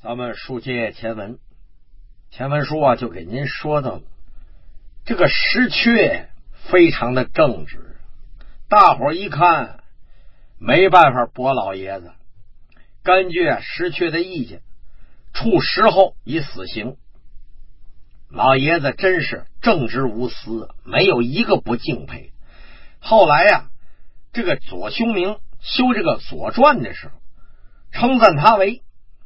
咱们书接前文，前文书就给您说到了这个石阙非常的正直，大伙一看没办法驳老爷子，根据石阙的意见，处石后以死刑。老爷子真是正直无私，没有一个不敬佩。后来这个左兄明修这个左传的时候，称赞他为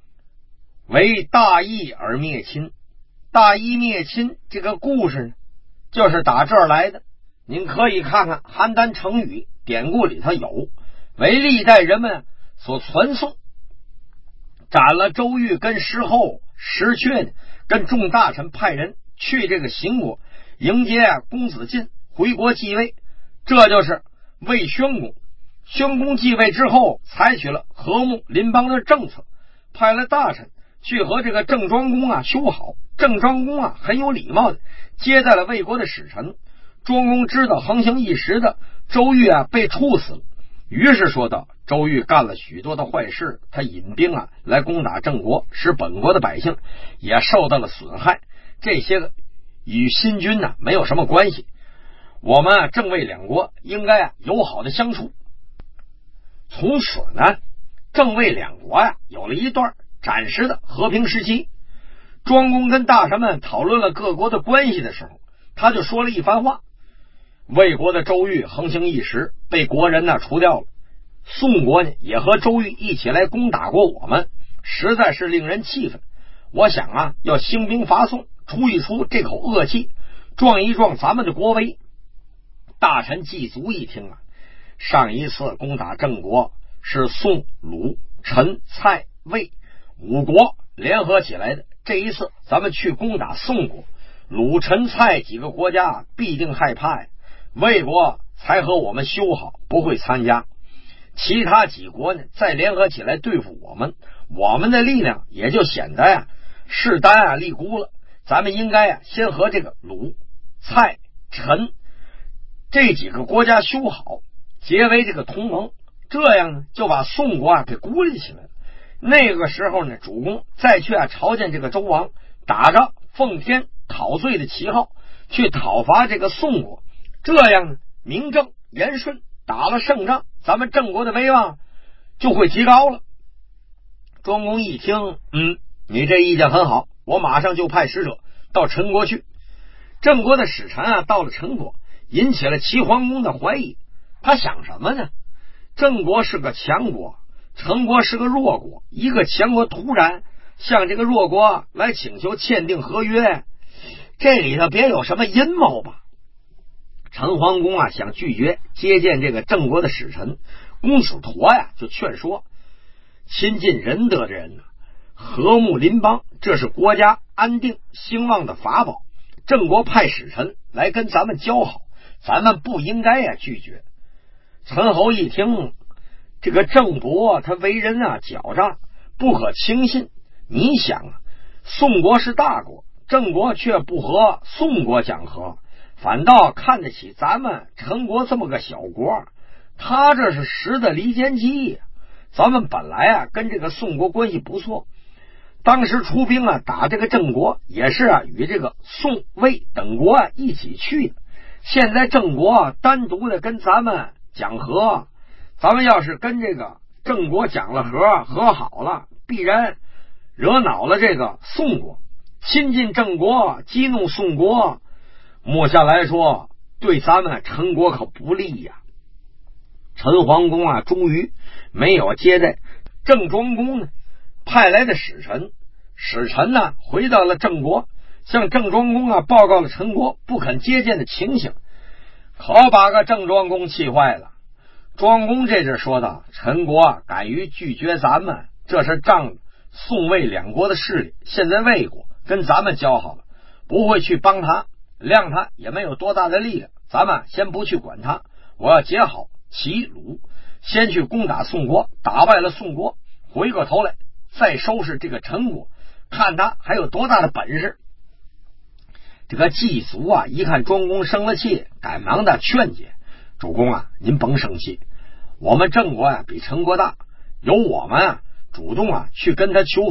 大义而灭亲。大义灭亲这个故事呢，就是打这儿来的。您可以看看邯郸成语典故里头有，为历代人们所传颂。斩了周瑜跟石后，石阙呢跟众大臣派人去这个邢国迎接公子晋回国继位，这就是魏宣公。宣公继位之后，采取了和睦邻邦的政策，派了大臣去和这个郑庄公修好。郑庄公很有礼貌的接待了魏国的使臣。庄公知道横行一时的周瑜被处死了，于是说道：周瑜干了许多的坏事，他引兵来攻打郑国，使本国的百姓也受到了损害，这些个与新君没有什么关系。我们郑魏两国应该友好的相处。从此呢，郑魏两国有了一段暂时的和平时期。庄公跟大臣们讨论了各国的关系的时候，他就说了一番话：魏国的周瑜横行一时，被国人除掉了。宋国呢也和周瑜一起来攻打过我们，实在是令人气愤。我想要兴兵伐宋，出一出这口恶气，壮一壮咱们的国威。大臣祭卒一听上一次攻打郑国是宋、鲁、陈、蔡、魏五国联合起来的，这一次咱们去攻打宋国，鲁、陈、蔡几个国家必定害怕魏国才和我们修好，不会参加。其他几国呢再联合起来对付我们，我们的力量也就显得势单力孤了。咱们应该先和这个鲁、蔡、陈这几个国家修好，结为这个同盟，这样呢就把宋国给孤立起来了。那个时候呢，主公再去朝见这个周王，打着奉天讨罪的旗号去讨伐这个宋国，这样呢名正言顺，打了胜仗，咱们郑国的威望就会提高了。庄公一听，你这意见很好，我马上就派使者到陈国去。郑国的使臣到了陈国，引起了齐桓公的怀疑。他想什么呢？郑国是个强国，陈国是个弱国，一个强国突然向这个弱国来请求签订合约，这里头别有什么阴谋吧？陈桓公想拒绝接见这个郑国的使臣，公子佗就劝说：亲近仁德的人和睦邻邦，这是国家安定兴旺的法宝。郑国派使臣来跟咱们交好，咱们不应该拒绝。陈侯一听，这个郑伯他为人狡诈，不可轻信。你想宋国是大国，郑国却不和宋国讲和，反倒看得起咱们陈国这么个小国，他这是识得离间计。咱们本来跟这个宋国关系不错，当时出兵打这个郑国，也是与这个宋、魏等国一起去的。现在郑国单独的跟咱们讲和，咱们要是跟这个郑国讲了和好了，必然惹恼了这个宋国，亲近郑国激怒宋国，末下来说对咱们陈国可不利呀。陈桓公终于没有接待郑庄公派来的使臣。使臣回到了郑国，向郑庄公报告了陈国不肯接见的情形，可把个郑庄公气坏了。庄公这阵说道：陈国敢于拒绝咱们，这是仗宋魏两国的势力，现在魏国跟咱们交好了，不会去帮他，谅他也没有多大的力量，咱们先不去管他，我要结好齐鲁，先去攻打宋国，打败了宋国，回过头来再收拾这个陈国，看他还有多大的本事。这个祭卒一看庄公生了气，赶忙的劝解：主公您甭生气，我们郑国比陈国大，由我们主动去跟他求和，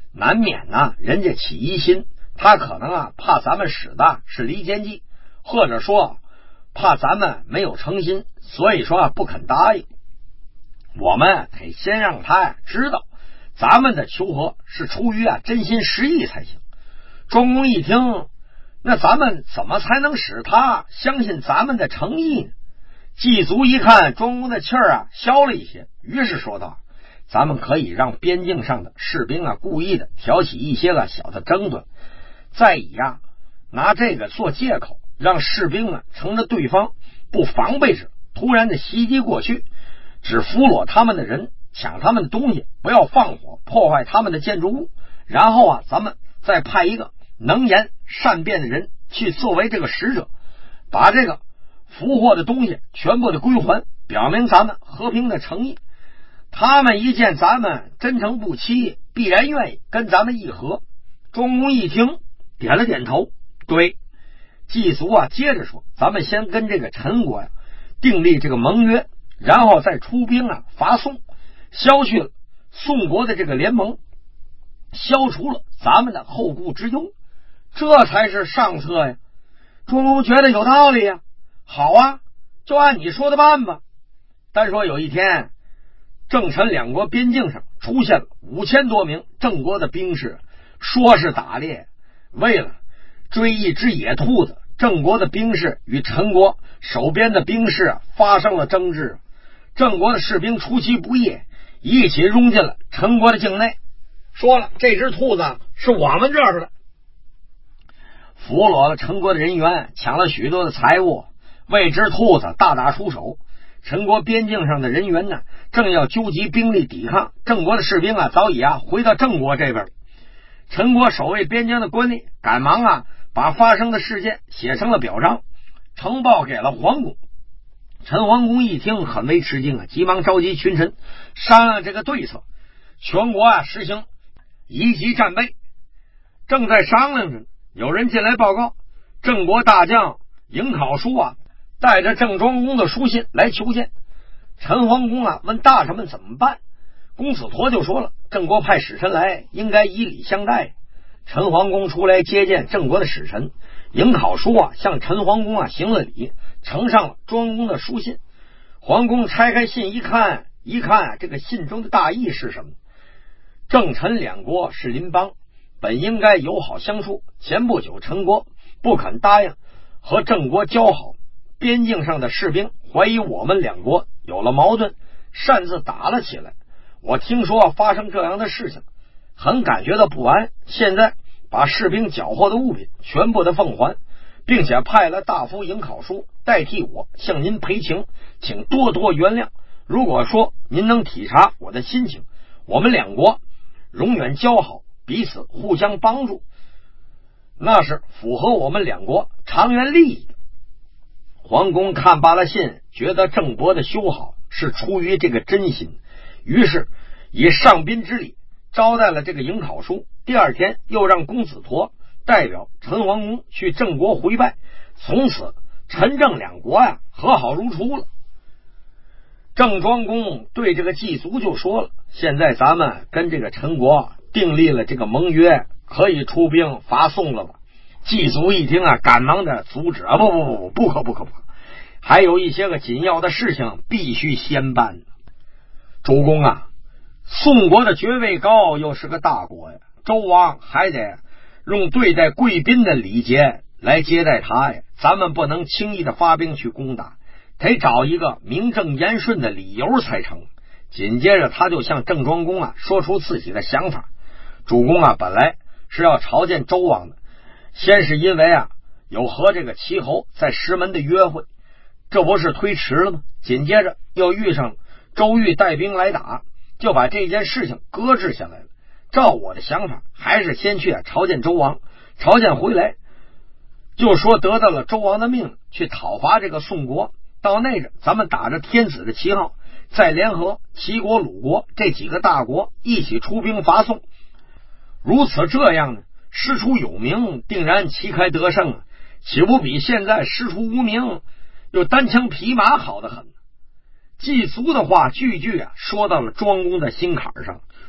难免人家起疑心，他可能怕咱们使的是离间计，或者说怕咱们没有诚心，所以说不肯答应。我们得先让他知道咱们的求和是出于真心实意才行。庄公一听，那咱们怎么才能使他相信咱们的诚意呢？祭祖一看庄公的气儿消了一些，于是说道：咱们可以让边境上的士兵故意的挑起一些小的争端，再以拿这个做借口，让士兵乘着对方不防备时突然的袭击过去，只俘虏他们的人，抢他们的东西，不要放火破坏他们的建筑物，然后咱们再派一个能言善辩的人去作为这个使者，把这个俘获的东西全部的归还，表明咱们和平的诚意。他们一见咱们真诚不欺，必然愿意跟咱们议和。庄公一听，点了点头，对。祭祖接着说：咱们先跟这个陈国订立这个盟约，然后再出兵伐宋，消去了宋国的这个联盟，消除了咱们的后顾之忧，这才是上策呀。庄公觉得有道理好就按你说的办吧。单说有一天，郑陈两国边境上出现了5000多名郑国的兵士，说是打猎，为了追一只野兔子，郑国的兵士与陈国守边的兵士发生了争执。郑国的士兵出其不意，一起冲进了陈国的境内，说了这只兔子是我们这儿的，俘虏了陈国的人员，抢了许多的财物，为只兔子大打出手。陈国边境上的人员正要纠集兵力抵抗，郑国的士兵早已回到郑国这边了。陈国守卫边疆的官吏赶忙把发生的事件写成了表彰，呈报给了桓公。陈桓公一听很为吃惊急忙召集群臣商量这个对策。全国实行以级战备，正在商量着，有人进来报告，郑国大将颍考叔带着郑庄公的书信来求见。陈桓公问大臣们怎么办，公子驮就说了，郑国派使臣来，应该以礼相待。陈桓公出来接见郑国的使臣，颍考叔向陈桓公行了礼，呈上了庄公的书信。桓公拆开信一看这个信中的大意是什么？郑陈两国是邻邦，本应该友好相处，前不久陈国不肯答应和郑国交好，边境上的士兵怀疑我们两国有了矛盾，擅自打了起来。我听说发生这样的事情，很感觉到不安，现在把士兵缴获的物品全部的奉还，并且派了大夫颍考叔代替我向您赔情，请多多原谅。如果说您能体察我的心情，我们两国永远交好，彼此互相帮助，那是符合我们两国长远利益的。桓公看罢了信，觉得郑国的修好是出于这个真心，于是以上宾之礼招待了这个颍考叔。第二天又让公子驮代表陈桓公去郑国回拜，从此陈郑两国和好如初了。郑庄公对这个祭祖就说了，现在咱们跟这个陈国订立了这个盟约，可以出兵伐宋了吧？祭祖一听赶忙的阻止不可，还有一些个紧要的事情必须先办。主公宋国的爵位高，又是个大国周王还得用对待贵宾的礼节来接待他咱们不能轻易的发兵去攻打，得找一个名正言顺的理由才成。紧接着他就向郑庄公说出自己的想法。主公本来是要朝见周王的，先是因为有和这个齐侯在石门的约会，这不是推迟了吗？紧接着又遇上周瑜带兵来打，就把这件事情搁置下来了。照我的想法，还是先去朝见周王，朝见回来就说得到了周王的命令，去讨伐这个宋国。到那阵咱们打着天子的旗号，再联合齐国、鲁国这几个大国一起出兵伐宋。如此这样呢，师出有名，定然旗开得胜岂不比现在师出无名又单枪匹马好得很？祭祖的话句句说到了庄公的心坎上。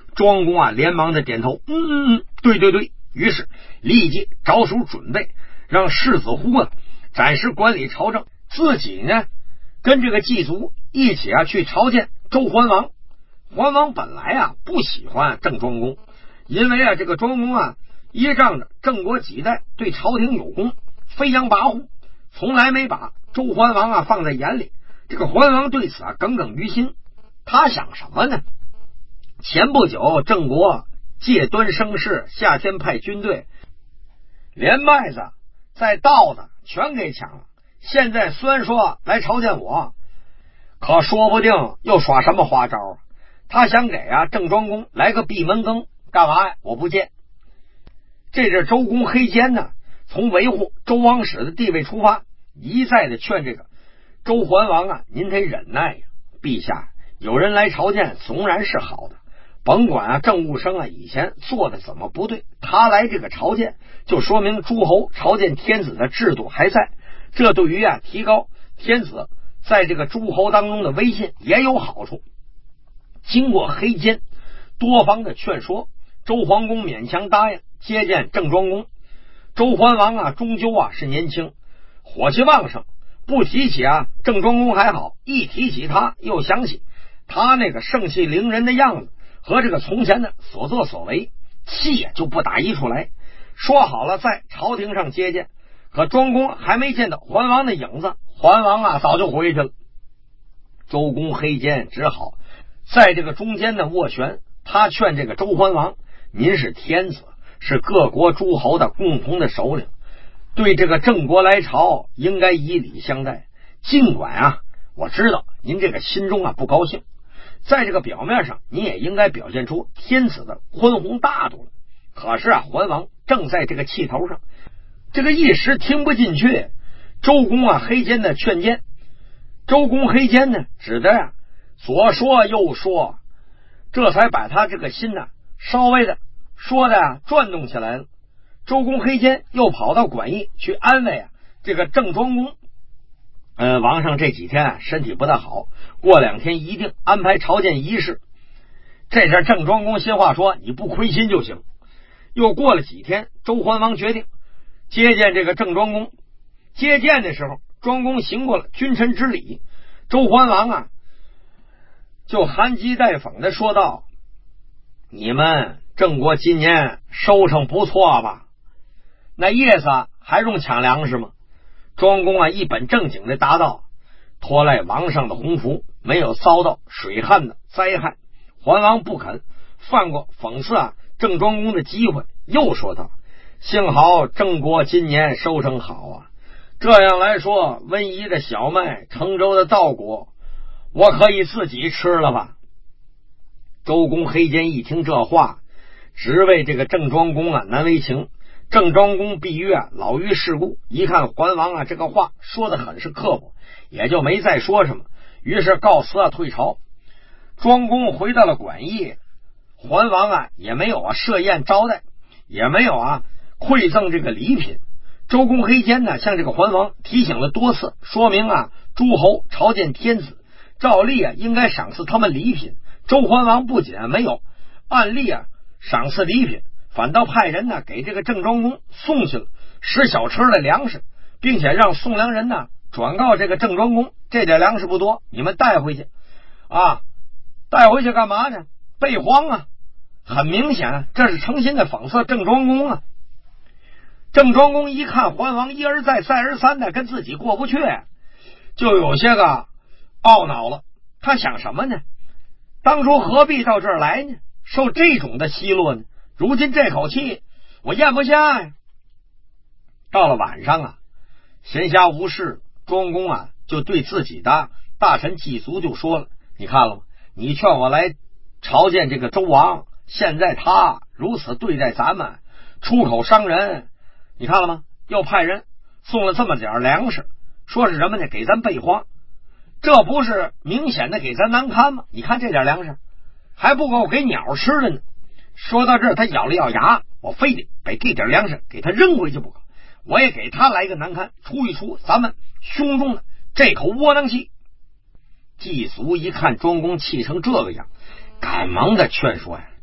庄公啊连忙的点头，对对对。于是立即着手准备，让世子乎暂时管理朝政，自己呢跟这个祭族一起啊去朝见周桓王。桓王本来啊不喜欢郑庄公，因为啊这个庄公啊依仗着郑国几代对朝廷有功，飞扬跋扈，从来没把周桓王啊放在眼里。这个桓王对此啊耿耿于心，他想什么呢？前不久郑国借端生事，夏天派军队连麦子在稻子全给抢了，现在虽然说来朝见我，可说不定又耍什么花招啊。他想给啊郑庄公来个闭门羹，干嘛呀？我不见。这是周公黑肩呢，从维护周王室的地位出发，一再的劝这个周桓王啊，您得忍耐呀，陛下，有人来朝见总然是好的，甭管啊郑务生啊以前做的怎么不对，他来这个朝见就说明诸侯朝见天子的制度还在，这对于啊提高天子在这个诸侯当中的威信也有好处。经过黑肩多方的劝说，周桓公勉强答应接见郑庄公。周桓王啊终究啊是年轻，火气旺盛，不提起啊郑庄公还好，一提起他又想起他那个盛气凌人的样子和这个从前的所作所为，气就不打一处来。说好了在朝廷上接见，可庄公还没见到桓王的影子，桓王啊早就回去了。周公黑肩只好在这个中间的斡旋，他劝这个周桓王，您是天子，是各国诸侯的共同的首领，对这个郑国来朝应该以礼相待。尽管啊我知道您这个心中啊不高兴，在这个表面上你也应该表现出天子的宽宏大度了。可是啊桓王正在这个气头上，这个一时听不进去。周公啊黑肩的劝谏，周公黑肩呢只得呀左说右说，这才把他这个心呢稍微的说的转动起来了。周公黑肩又跑到馆驿去安慰这个郑庄公，王上这几天身体不大好，过2天一定安排朝见仪式。这是郑庄公心话说，你不亏心就行。又过了几天，周桓王决定接见这个郑庄公。接见的时候，庄公行过了君臣之礼，周桓王就含讥带讽的说道，你们郑国今年收成不错吧？那叶子还用抢粮食吗？庄公一本正经的答道，托赖王上的鸿福，没有遭到水旱的灾害。桓王不肯放过讽刺郑庄公的机会，又说道，幸好郑国今年收成好啊，这样来说，温宜的小麦，成州的稻谷，我可以自己吃了吧？周公黑肩一听这话，只为这个郑庄公难为情。郑庄公必于老于世故，一看桓王这个话说的很是刻薄，也就没再说什么，于是告辞退朝。庄公回到了馆驿，桓王也没有设宴招待，也没有馈赠这个礼品。周公黑肩向这个桓王提醒了多次，说明诸侯朝见天子，照例应该赏赐他们礼品。周桓王不仅没有按例赏赐礼品，反倒派人给这个郑庄公送去了10小车的粮食，并且让送粮人转告这个郑庄公，这点粮食不多，你们带回去带回去干嘛呢？备荒很明显这是诚心的讽刺郑庄公郑庄公一看桓王一而再再而三的跟自己过不去，就有些个懊恼了。他想什么呢？当初何必到这儿来呢？受这种的奚落呢？如今这口气我咽不下呀。到了晚上闲暇无事，庄公就对自己的大臣祭族就说了，你看了吗？你劝我来朝见这个周王，现在他如此对待咱们，出口伤人，你看了吗？又派人送了这么点粮食，说是什么呢？给咱备荒，这不是明显的给咱难堪吗？你看这点粮食还不够给鸟吃的呢。说到这儿，他咬了咬牙，我非得把这点粮食给他扔回去不可，我也给他来个难堪，出一出咱们胸中的这口窝囊气。祭族一看庄公气成这个样，赶忙的劝说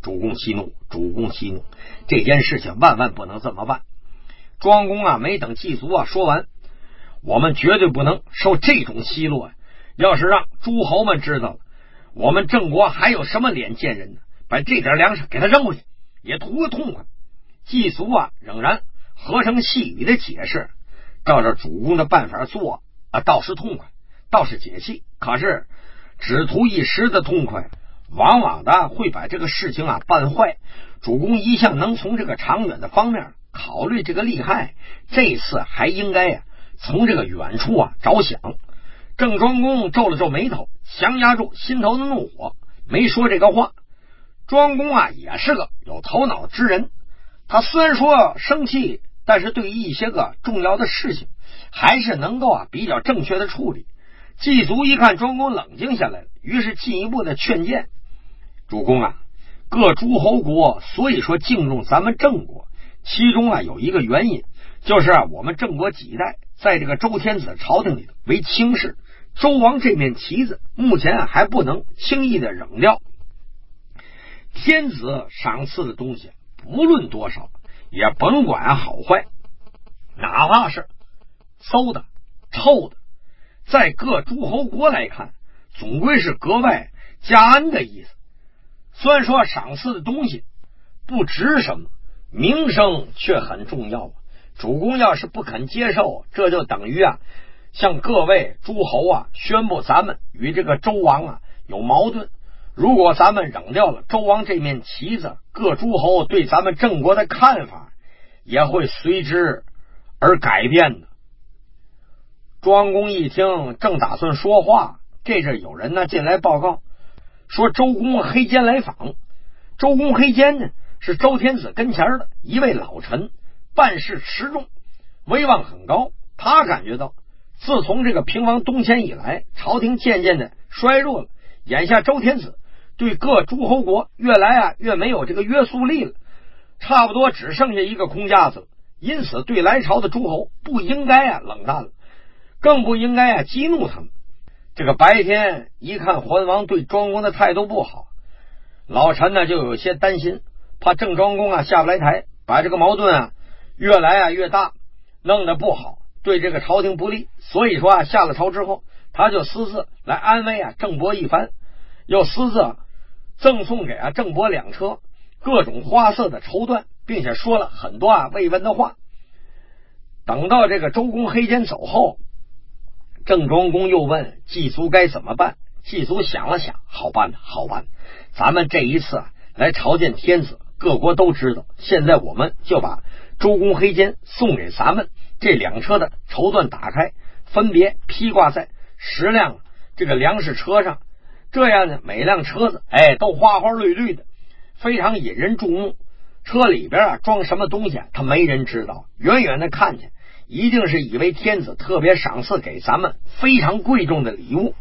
主公息怒，主公息怒，这件事情万万不能这么办。庄公啊，没等祭祖啊说完，我们绝对不能受这种奚落，要是让诸侯们知道了，我们郑国还有什么脸见人呢？把这点粮食给他扔回去，也图个痛快。祭祖啊，仍然合成细语的解释，照着主公的办法做啊，倒是痛快，倒是解气。可是只图一时的痛快，往往的会把这个事情啊办坏。主公一向能从这个长远的方面考虑这个利害，这次还应该呀从这个远处啊着想。郑庄公皱了皱眉头，强压住心头的怒火，没说这个话。庄公啊也是个有头脑之人，他虽然说生气，但是对于一些个重要的事情还是能够啊比较正确的处理。祭祖一看庄公冷静下来了，于是进一步的劝谏：主公啊，各诸侯国所以说敬重咱们郑国，其中啊有一个原因，就是啊我们郑国几代在这个周天子朝廷里头为卿士，周王这面旗子目前还不能轻易的扔掉。天子赏赐的东西不论多少，也甭管好坏，哪怕是馊的臭的，在各诸侯国来看，总归是格外加恩的意思。虽然说赏赐的东西不值什么，名声却很重要。主公要是不肯接受，这就等于啊向各位诸侯啊宣布咱们与这个周王啊有矛盾。如果咱们扔掉了周王这面旗子，各诸侯对咱们郑国的看法也会随之而改变的。庄公一听，正打算说话，这阵有人呢进来报告，说周公黑肩来访。周公黑肩呢是周天子跟前的一位老臣，办事持重，威望很高。他感觉到自从这个平王东迁以来，朝廷渐渐的衰弱了，眼下周天子对各诸侯国越来啊越没有这个约束力了，差不多只剩下一个空架子了。因此对来朝的诸侯不应该啊冷淡了，更不应该啊激怒他们。这个白天一看桓王对庄公的态度不好，老臣呢就有些担心，怕郑庄公啊下不来台，把这个矛盾啊越来啊越大，弄得不好，对这个朝廷不利。所以说啊下了朝之后，他就私自来安慰啊郑伯一番，又私自赠送给啊郑伯2车各种花色的绸缎，并且说了很多啊慰问的话。等到这个周公黑肩走后，郑庄公又问祭祖该怎么办。祭祖想了想，好办，咱们这一次啊来朝见天子，各国都知道，现在我们就把周公黑肩送给咱们这2车的绸缎打开，分别披挂在10辆这个粮食车上，这样呢每辆车子都花花绿绿的，非常引人注目。车里边啊装什么东西他没人知道，远远的看见一定是以为天子特别赏赐给咱们非常贵重的礼物。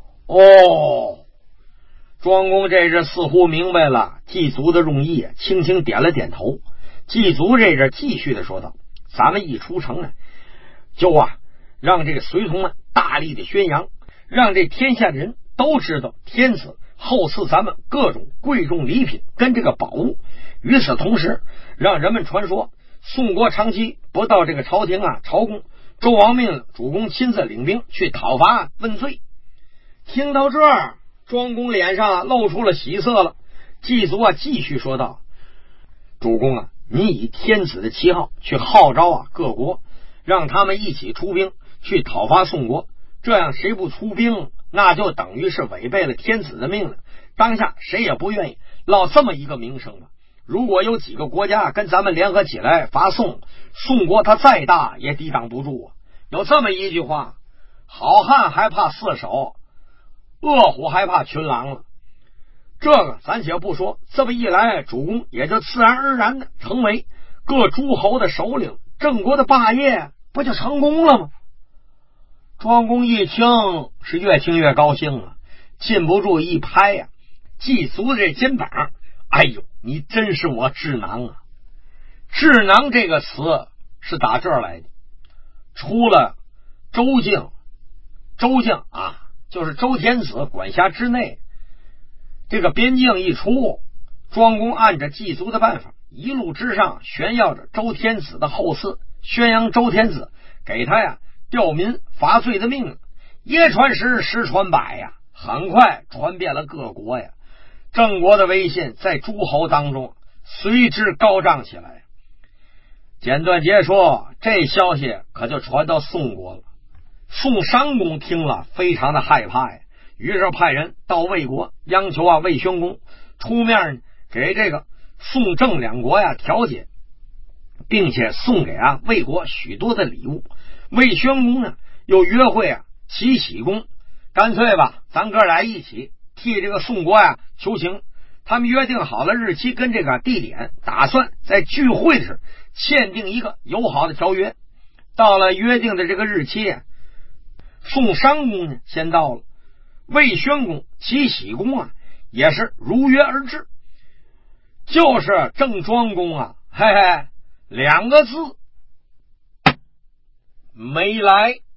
庄公这是似乎明白了祭祖的用意，轻轻点了点头。祭祖这是继续的说道：咱们一出城呢，就让这个随从们大力的宣扬，让这天下人都知道天子厚赐咱们各种贵重礼品跟这个宝物。与此同时，让人们传说宋国长期不到这个朝廷朝贡，周王命令主公亲自领兵去讨伐问罪。听到这儿，庄公脸上露出了喜色了。祭祖继续说道：主公你以天子的旗号去号召各国，让他们一起出兵去讨伐宋国，这样谁不出兵，那就等于是违背了天子的命令。当下谁也不愿意落这么一个名声吧。如果有几个国家跟咱们联合起来伐宋，宋国他再大也抵挡不住有这么一句话：好汉还怕4手，恶虎还怕群狼了。这个咱且不说，这么一来，主公也就自然而然的成为各诸侯的首领，郑国的霸业不就成功了吗？庄公一听是越听越高兴了，禁不住一拍祭祖的这肩膀，哎呦，你真是我智囊智囊这个词是打这儿来的。出了周境就是周天子管辖之内，这个边境一出， 庄公按着祭祖的办法，一路之上炫耀着周天子的后嗣，宣扬周天子给他吊民罚罪的命令，一传十，十传百呀，很快传遍了各国呀。郑国的威信在诸侯当中随之高涨起来。简短截说，这消息可就传到宋国了。宋商公听了非常的害怕呀，于是派人到魏国央求魏宣公出面给这个宋郑两国调解，并且送给魏国许多的礼物。魏宣公呢又约会齐僖公，干脆吧，咱哥俩一起替这个宋国求情。他们约定好了日期跟这个地点，打算在聚会时签订一个友好的条约。到了约定的这个日期，宋商公呢先到了，魏宣公、齐僖公也是如约而至，就是郑庄公嘿嘿2个字没来。